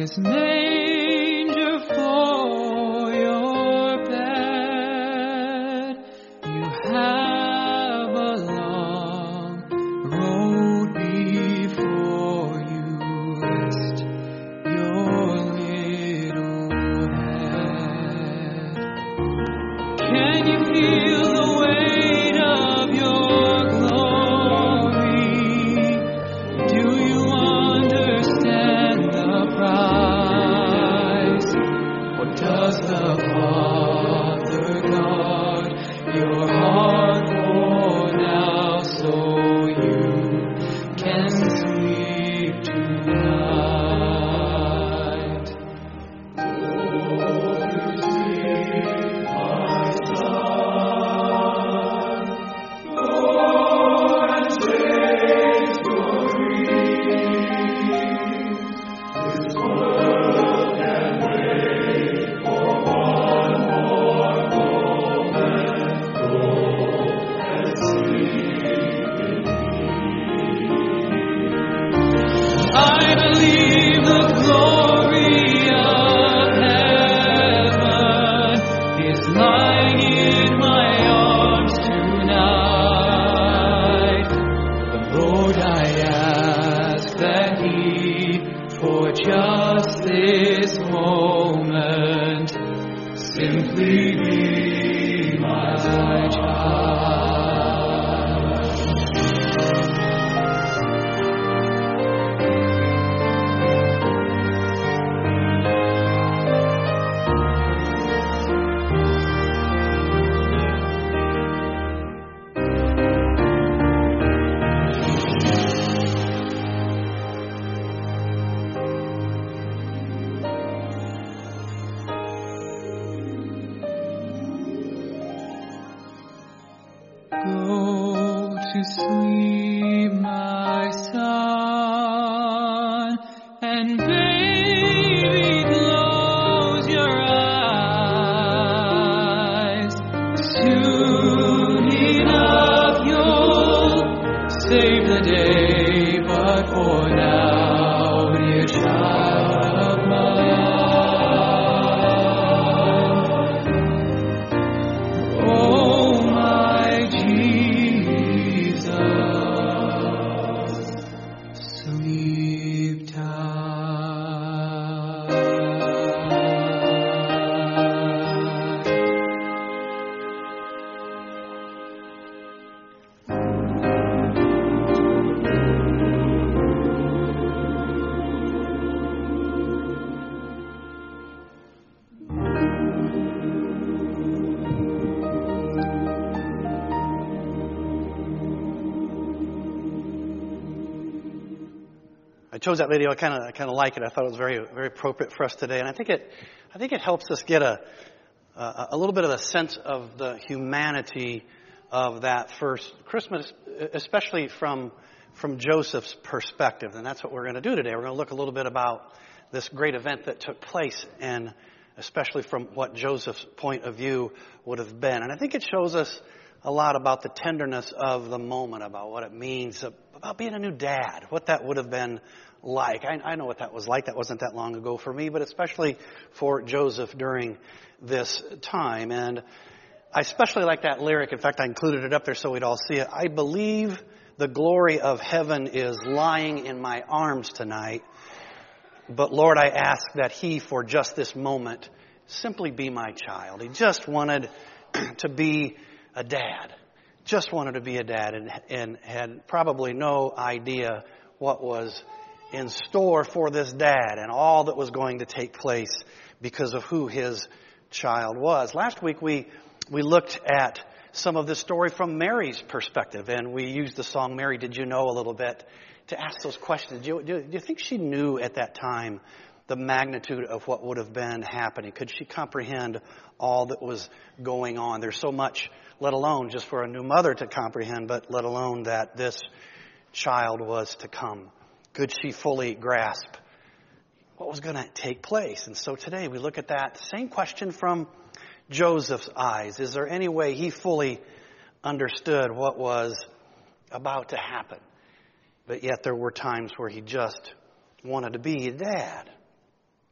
this manger for your bed. You have a long road before you. Rest your little head. Can you feel the weight of your glory? Do you understand the price? Or does the Father guard your heart worn out so you can sleep tonight? Oh, you sleep, my son. Go and chase your dreams. This world can wait for one more moment. Go and sleep in me. I believe the glory of heaven is lying in my arms tonight. But Lord, I ask that He, for just this moment, simply be my child. Go to sleep, my son, and baby, close your eyes. Soon enough you'll save the day, but for now, dear child of mine, oh my Jesus, sleep tight. I chose that video. I kind of like it. I thought it was very, very appropriate for us today, and I think it helps us get a little bit of a sense of the humanity of that first Christmas, especially from Joseph's perspective. And that's what we're going to do today. We're going to look a little bit about this great event that took place, and especially from what Joseph's point of view would have been. And I think it shows us a lot about the tenderness of the moment, about what it means, about being a new dad, what that would have been like. I know what that was like. That wasn't that long ago for me, but especially for Joseph during this time. And I especially like that lyric. In fact, I included it up there so we'd all see it. I believe the glory of heaven is lying in my arms tonight. But Lord, I ask that He, for just this moment, simply be my child. He just wanted to be a dad. Just wanted to be a dad, and had probably no idea what was in store for this dad and all that was going to take place because of who his child was. Last week we looked at some of this story from Mary's perspective, and we used the song "Mary, Did You Know" a little bit to ask those questions. Do you think she knew at that time the magnitude of what would have been happening? Could she comprehend all that was going on? There's so much, let alone just for a new mother to comprehend, but let alone that this child was to come. Could she fully grasp what was going to take place? And so today we look at that same question from Joseph's eyes. Is there any way he fully understood what was about to happen? But yet there were times where he just wanted to be a dad.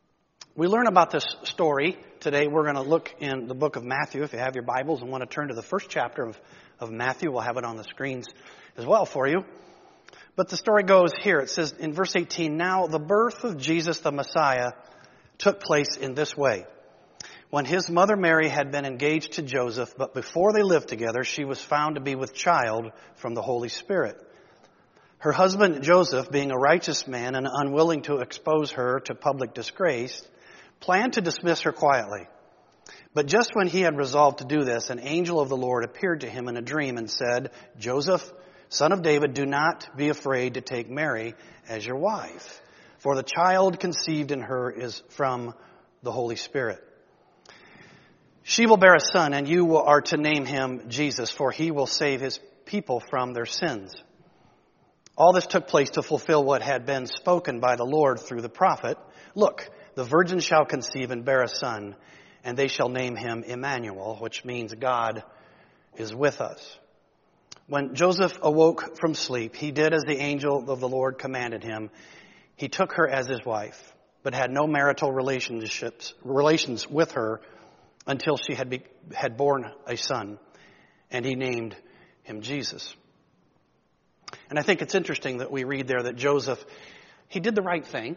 We learn about this story today. We're going to look in the book of Matthew. If you have your Bibles and want to turn to the first chapter of Matthew, we'll have it on the screens as well for you. But the story goes here. It says in verse 18, "Now the birth of Jesus the Messiah took place in this way. When his mother Mary had been engaged to Joseph, but before they lived together, she was found to be with child from the Holy Spirit. Her husband Joseph, being a righteous man and unwilling to expose her to public disgrace, planned to dismiss her quietly. But just when he had resolved to do this, an angel of the Lord appeared to him in a dream and said, 'Joseph, son of David, do not be afraid to take Mary as your wife, for the child conceived in her is from the Holy Spirit. She will bear a son, and you are to name him Jesus, for he will save his people from their sins.' All this took place to fulfill what had been spoken by the Lord through the prophet. 'Look, the virgin shall conceive and bear a son, and they shall name him Emmanuel,' which means God is with us. When Joseph awoke from sleep, he did as the angel of the Lord commanded him. He took her as his wife, but had no marital relations with her until she had borne a son, and he named him Jesus." And I think it's interesting that we read there that Joseph, he did the right thing.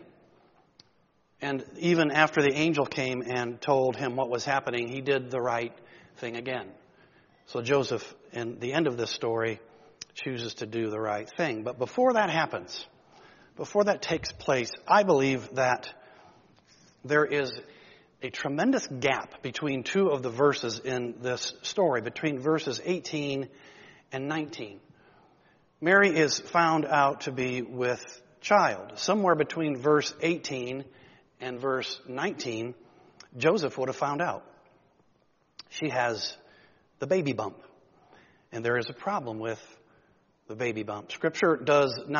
And even after the angel came and told him what was happening, he did the right thing again. So Joseph, in the end of this story, chooses to do the right thing. But before that happens, before that takes place, I believe that there is a tremendous gap between two of the verses in this story, between verses 18 and 19. Mary is found out to be with child. Somewhere between verse 18 and verse 19, Joseph would have found out. She has the baby bump. And there is a problem with the baby bump. Scripture doesn't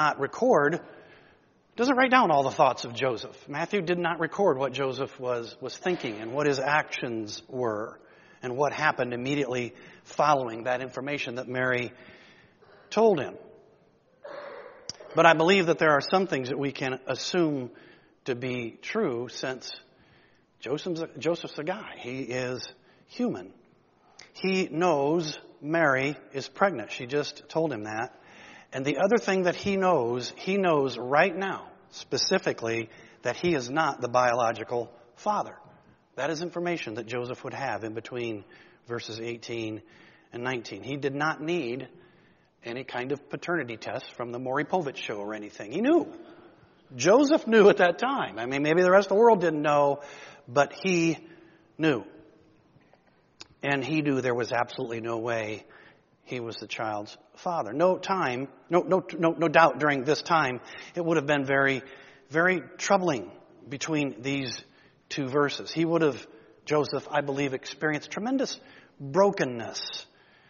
write down all the thoughts of Joseph. Matthew did not record what Joseph was thinking and what his actions were and what happened immediately following that information that Mary told him. But I believe that there are some things that we can assume to be true, since Joseph's a guy. He is human. He knows Mary is pregnant. She just told him that. And the other thing that he knows right now, specifically, that he is not the biological father. That is information that Joseph would have in between verses 18 and 19. He did not need any kind of paternity test from the Maury Povich show or anything. He knew. Joseph knew at that time. I mean, maybe the rest of the world didn't know, but he knew. And he knew there was absolutely no way he was the child's father. No doubt during this time, it would have been very, very troubling between these two verses. He would have, Joseph, I believe, experienced tremendous brokenness.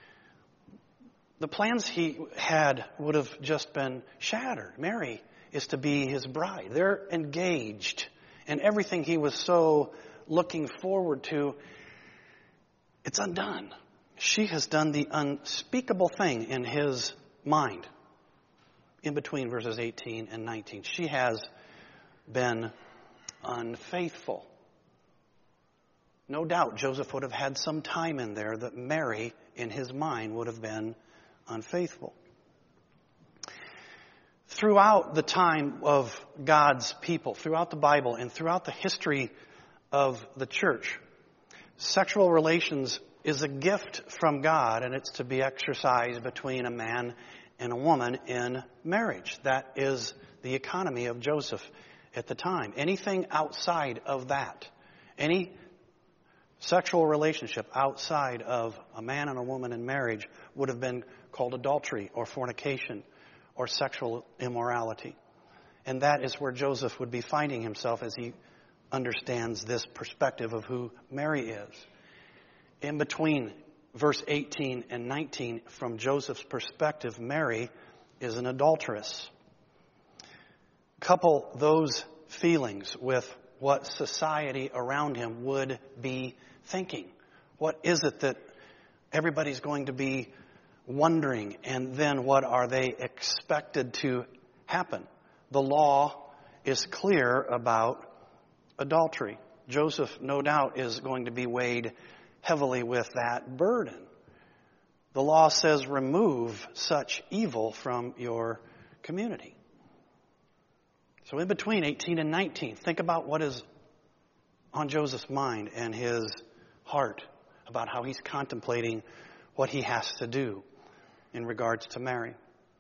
The plans he had would have just been shattered. Mary is to be his bride. They're engaged. And everything he was so looking forward to, it's undone. She has done the unspeakable thing in his mind in between verses 18 and 19. She has been unfaithful. No doubt Joseph would have had some time in there that Mary, in his mind, would have been unfaithful. Throughout the time of God's people, throughout the Bible, and throughout the history of the church, sexual relations is a gift from God, and it's to be exercised between a man and a woman in marriage. That is the economy of Joseph at the time. Anything outside of that, any sexual relationship outside of a man and a woman in marriage would have been called adultery or fornication or sexual immorality. And that is where Joseph would be finding himself as he understands this perspective of who Mary is. In between verse 18 and 19, from Joseph's perspective, Mary is an adulteress. Couple those feelings with what society around him would be thinking. What is it that everybody's going to be wondering? And then what are they expected to happen? The law is clear about adultery. Joseph, no doubt, is going to be weighed heavily with that burden. The law says, remove such evil from your community. So in between 18 and 19, think about what is on Joseph's mind and his heart about how he's contemplating what he has to do in regards to Mary.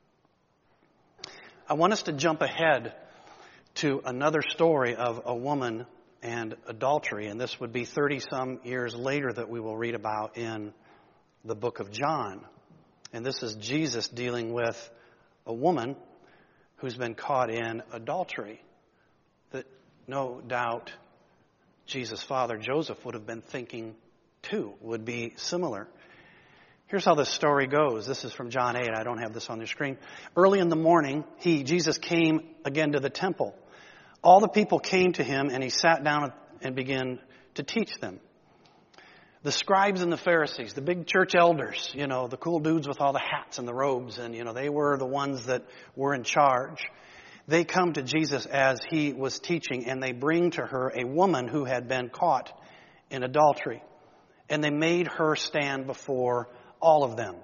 I want us to jump ahead to another story of a woman and adultery, and this would be 30-some years later that we will read about in the book of John. And this is Jesus dealing with a woman who's been caught in adultery that no doubt Jesus' father, Joseph, would have been thinking too, would be similar. Here's how this story goes. This is from John 8. I don't have this on the screen. Early in the morning, Jesus came again to the temple. All the people came to him, and he sat down and began to teach them. The scribes and the Pharisees, the big church elders, the cool dudes with all the hats and the robes, and, they were the ones that were in charge. They come to Jesus as he was teaching, and they bring to her a woman who had been caught in adultery. And they made her stand before all of them.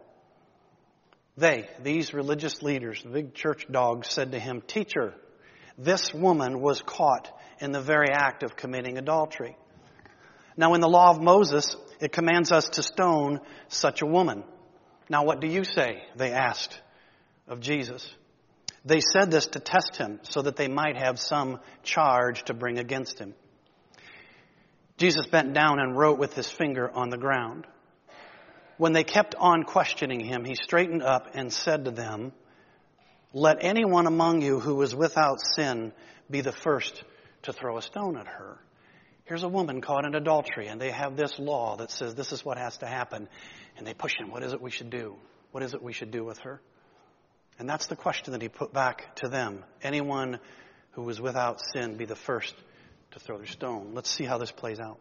These religious leaders, the big church dogs, said to him, "Teacher, this woman was caught in the very act of committing adultery. Now in the law of Moses, it commands us to stone such a woman. Now what do you say?" they asked of Jesus. They said this to test him so that they might have some charge to bring against him. Jesus bent down and wrote with his finger on the ground. When they kept on questioning him, he straightened up and said to them, "Let anyone among you who is without sin be the first to throw a stone at her." Here's a woman caught in adultery, and they have this law that says this is what has to happen. And they push him. What is it we should do? What is it we should do with her? And that's the question that he put back to them. Anyone who is without sin be the first to throw their stone. Let's see how this plays out.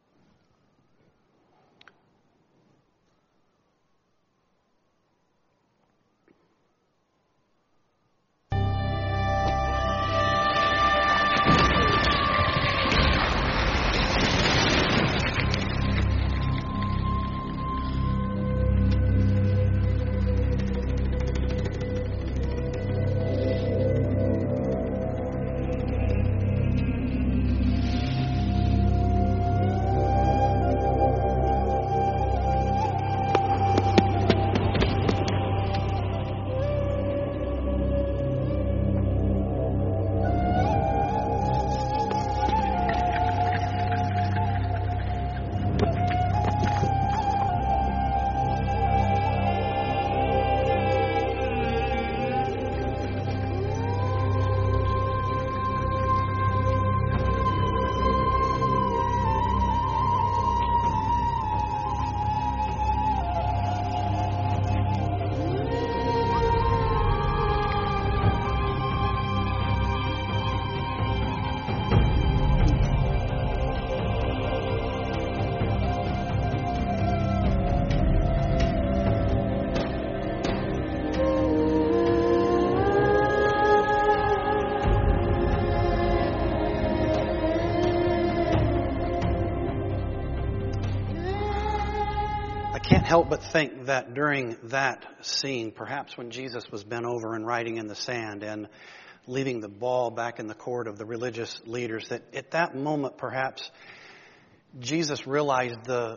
Help but think that during that scene, perhaps when Jesus was bent over and writing in the sand and leaving the ball back in the court of the religious leaders, that at that moment perhaps Jesus realized the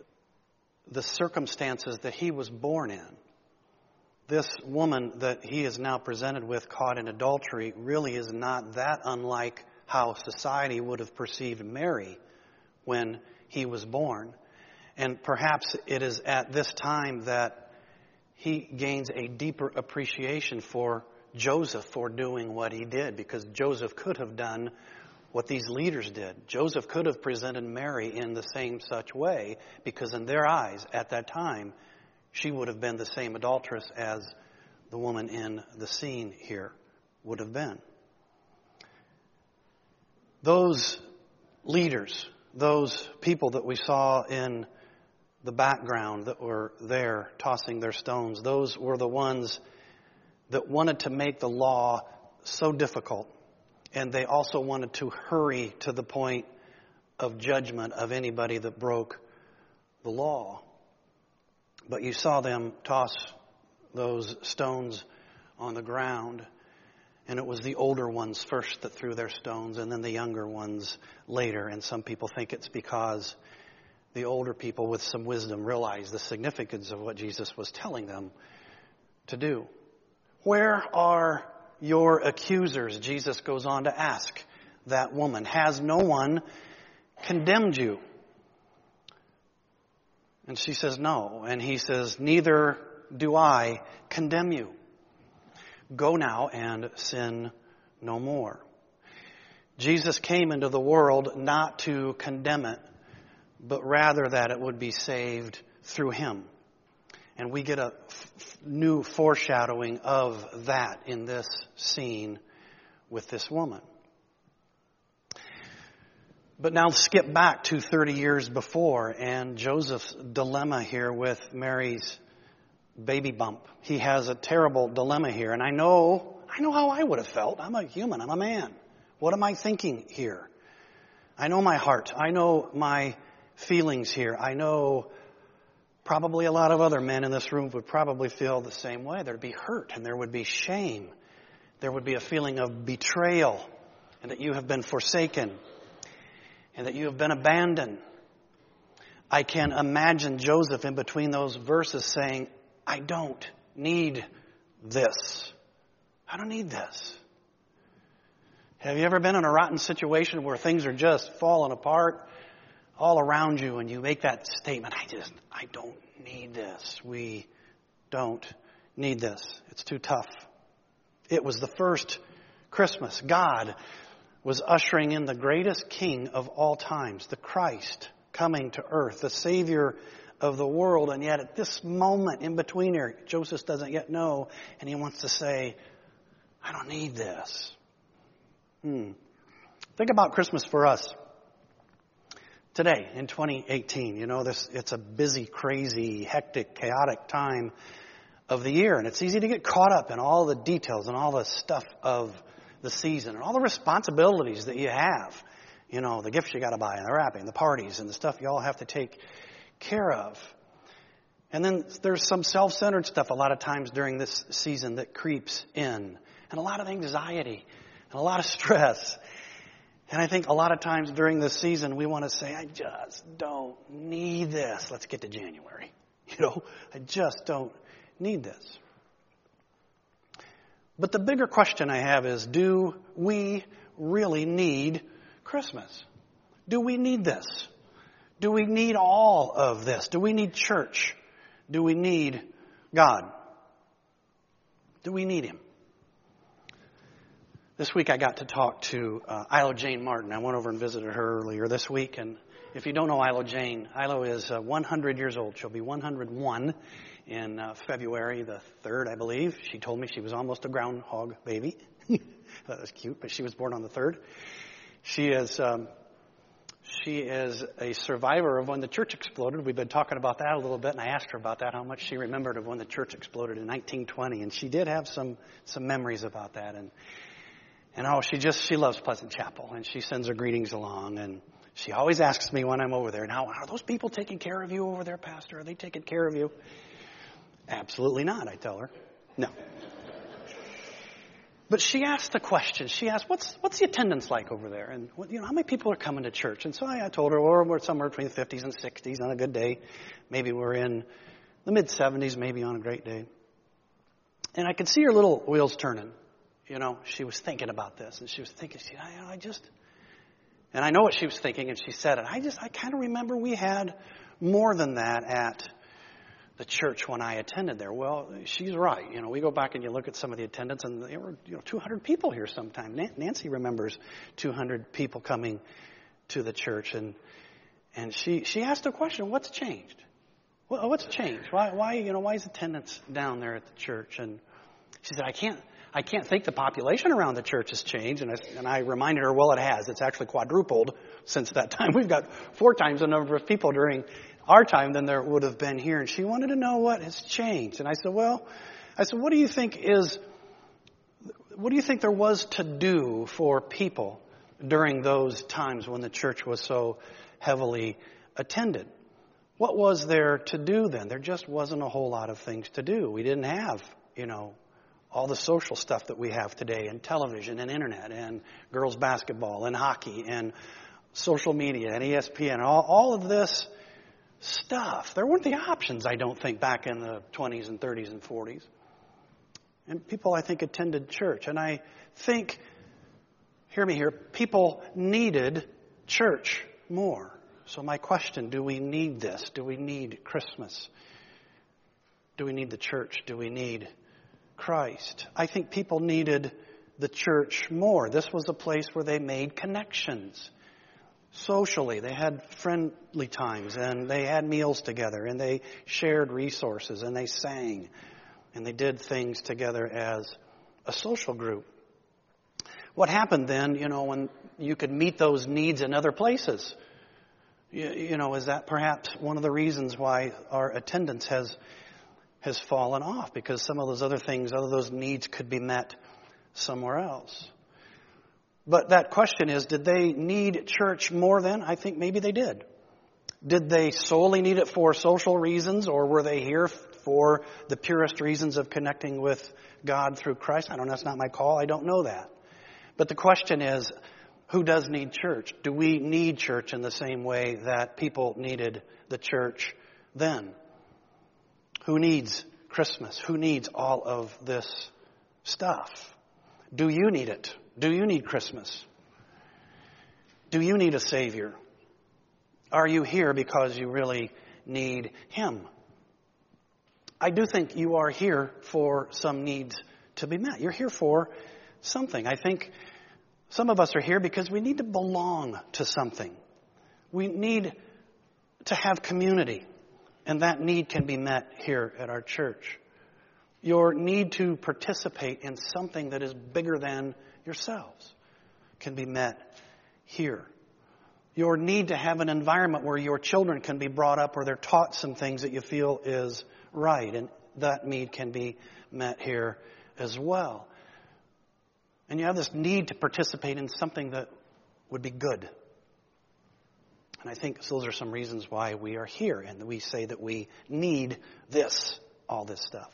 circumstances that he was born in. This woman that he is now presented with caught in adultery really is not that unlike how society would have perceived Mary when he was born. And perhaps it is at this time that he gains a deeper appreciation for Joseph for doing what he did, because Joseph could have done what these leaders did. Joseph could have presented Mary in the same such way, because in their eyes at that time, she would have been the same adulteress as the woman in the scene here would have been. Those leaders, those people that we saw in the background that were there tossing their stones, those were the ones that wanted to make the law so difficult. And they also wanted to hurry to the point of judgment of anybody that broke the law. But you saw them toss those stones on the ground, and it was the older ones first that threw their stones, and then the younger ones later. And some people think it's because the older people with some wisdom realized the significance of what Jesus was telling them to do. Where are your accusers? Jesus goes on to ask that woman. Has no one condemned you? And she says, no. And he says, neither do I condemn you. Go now and sin no more. Jesus came into the world not to condemn it, but rather that it would be saved through him. And we get a new foreshadowing of that in this scene with this woman. But now skip back to 30 years before and Joseph's dilemma here with Mary's baby bump. He has a terrible dilemma here. And I know how I would have felt. I'm a human. I'm a man. What am I thinking here? I know my heart. I know my feelings here. I know probably a lot of other men in this room would probably feel the same way. There'd be hurt and there would be shame. There would be a feeling of betrayal and that you have been forsaken and that you have been abandoned. I can imagine Joseph in between those verses saying, I don't need this. I don't need this. Have you ever been in a rotten situation where things are just falling apart all around you and you make that statement, I don't need this. We don't need this. It's too tough. It was the first Christmas. God was ushering in the greatest king of all times, the Christ, coming to earth, the Savior of the world. And yet at this moment in between here, Joseph doesn't yet know, and he wants to say, I don't need this. Think about Christmas for us today in 2018. You know, it's a busy, crazy, hectic, chaotic time of the year. And it's easy to get caught up in all the details and all the stuff of the season and all the responsibilities that you have. You know, the gifts you got to buy and the wrapping, the parties and the stuff you all have to take care of. And then there's some self-centered stuff a lot of times during this season that creeps in. And a lot of anxiety and a lot of stress. And I think a lot of times during this season we want to say, I just don't need this. Let's get to January. You know, I just don't need this. But the bigger question I have is, do we really need Christmas? Do we need this? Do we need all of this? Do we need church? Do we need God? Do we need Him? This week I got to talk to Ilo Jane Martin. I went over and visited her earlier this week. And if you don't know Ilo Jane, Ilo is 100 years old. She'll be 101 in February the 3rd, I believe. She told me she was almost a groundhog baby. That was cute, but she was born on the 3rd. She is a survivor of when the church exploded. We've been talking about that a little bit, and I asked her about that, how much she remembered of when the church exploded in 1920. And she did have some memories about that. And she loves Pleasant Chapel, and she sends her greetings along, and she always asks me when I'm over there, now, are those people taking care of you over there, Pastor? Are they taking care of you? Absolutely not, I tell her. No. But she asked the question. She asked, what's the attendance like over there? And how many people are coming to church? And so I told her, we're somewhere between the 50s and 60s on a good day. Maybe we're in the mid-70s, maybe on a great day. And I could see her little wheels turning. You know, she was thinking about this, and she was thinking, and I know what she was thinking, and she said it. I kind of remember we had more than that at the church when I attended there. Well, she's right. You know, we go back and you look at some of the attendance, and there were 200 people here sometime. Nancy remembers 200 people coming to the church, and she asked a question: what's changed? Well, what's changed? Why is attendance down there at the church? And she said, I can't think the population around the church has changed. And I reminded her, well, it has. It's actually quadrupled since that time. We've got 4 times the number of people during our time than there would have been here. And she wanted to know what has changed. And I said, what do you think there was to do for people during those times when the church was so heavily attended. What was there to do then? There just wasn't a whole lot of things to do. We didn't have, all the social stuff that we have today, and television and internet and girls basketball and hockey and social media and ESPN, all of this stuff. There weren't the options, I don't think, back in the 20s and 30s and 40s. And people, I think, attended church. And I think, hear me here, people needed church more. So my question, do we need this? Do we need Christmas? Do we need the church? Do we need Christ? I think people needed the church more. This was a place where they made connections. Socially, they had friendly times, and they had meals together, and they shared resources, and they sang, and they did things together as a social group. What happened then, when you could meet those needs in other places? Is that perhaps one of the reasons why our attendance has fallen off? Because some of those other things, those needs could be met somewhere else. But that question is, did they need church more then? I think maybe they did. Did they solely need it for social reasons, or were they here for the purest reasons of connecting with God through Christ? I don't know. That's not my call. I don't know that. But the question is, who does need church? Do we need church in the same way that people needed the church then? Who needs Christmas? Who needs all of this stuff? Do you need it? Do you need Christmas? Do you need a Savior? Are you here because you really need Him? I do think you are here for some needs to be met. You're here for something. I think some of us are here because we need to belong to something. We need to have community, and that need can be met here at our church. Your need to participate in something that is bigger than yourselves can be met here. Your need to have an environment where your children can be brought up or they're taught some things that you feel is right, and that need can be met here as well. And you have this need to participate in something that would be good. And I think those are some reasons why we are here, and we say that we need all this stuff.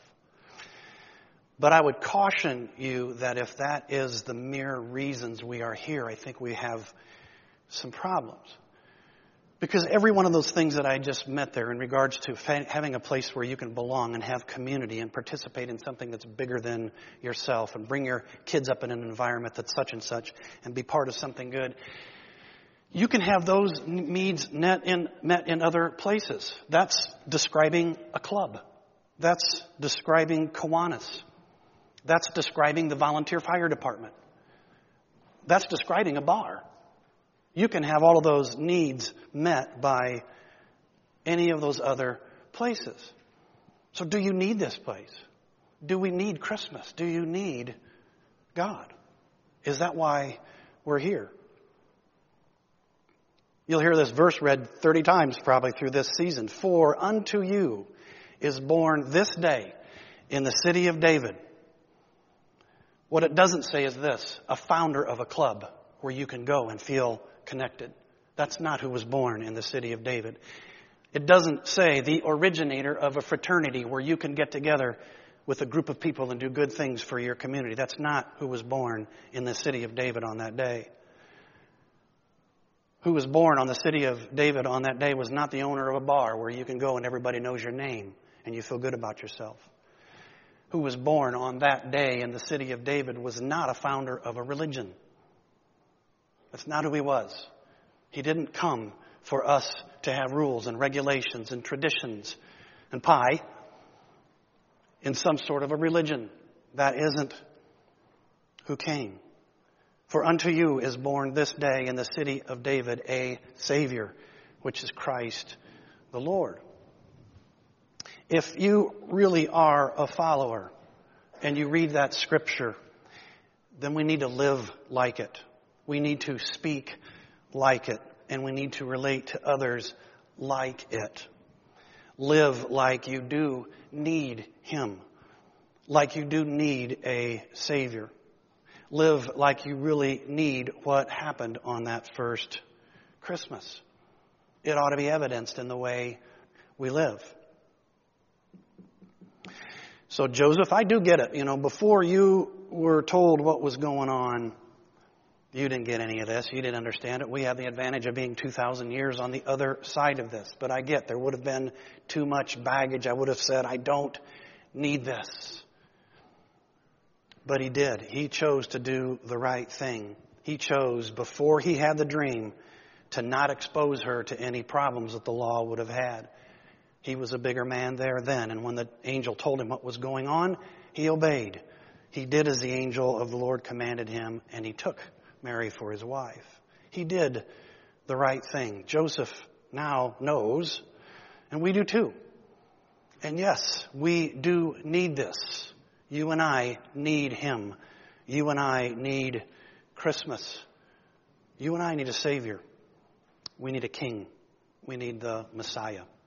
But I would caution you that if that is the mere reasons we are here, I think we have some problems. Because every one of those things that I just met there in regards to having a place where you can belong and have community and participate in something that's bigger than yourself and bring your kids up in an environment that's such and such and be part of something good, you can have those needs met in other places. That's describing a club. That's describing Kiwanis. That's describing the volunteer fire department. That's describing a bar. You can have all of those needs met by any of those other places. So do you need this place? Do we need Christmas? Do you need God? Is that why we're here? You'll hear this verse read 30 times probably through this season. For unto you is born this day in the city of David. What it doesn't say is this: a founder of a club where you can go and feel connected. That's not who was born in the city of David. It doesn't say the originator of a fraternity where you can get together with a group of people and do good things for your community. That's not who was born in the city of David on that day. Who was born on the city of David on that day was not the owner of a bar where you can go and everybody knows your name and you feel good about yourself. Who was born on that day in the city of David was not a founder of a religion. That's not who he was. He didn't come for us to have rules and regulations and traditions and pie in some sort of a religion. That isn't who came. For unto you is born this day in the city of David a Savior, which is Christ the Lord. If you really are a follower and you read that scripture, then we need to live like it. We need to speak like it, and we need to relate to others like it. Live like you do need Him, like you do need a Savior. live like you really need what happened on that first Christmas. It ought to be evidenced in the way we live. So Joseph, I do get it. Before you were told what was going on, you didn't get any of this. You didn't understand it. We have the advantage of being 2,000 years on the other side of this. But I get there would have been too much baggage. I would have said, I don't need this. But he did. He chose to do the right thing. He chose, before he had the dream, to not expose her to any problems that the law would have had. He was a bigger man there then. And when the angel told him what was going on, he obeyed. He did as the angel of the Lord commanded him, and he took Mary for his wife. He did the right thing. Joseph now knows, and we do too. And yes, we do need this. You and I need him. You and I need Christmas. You and I need a Savior. We need a King. We need the Messiah.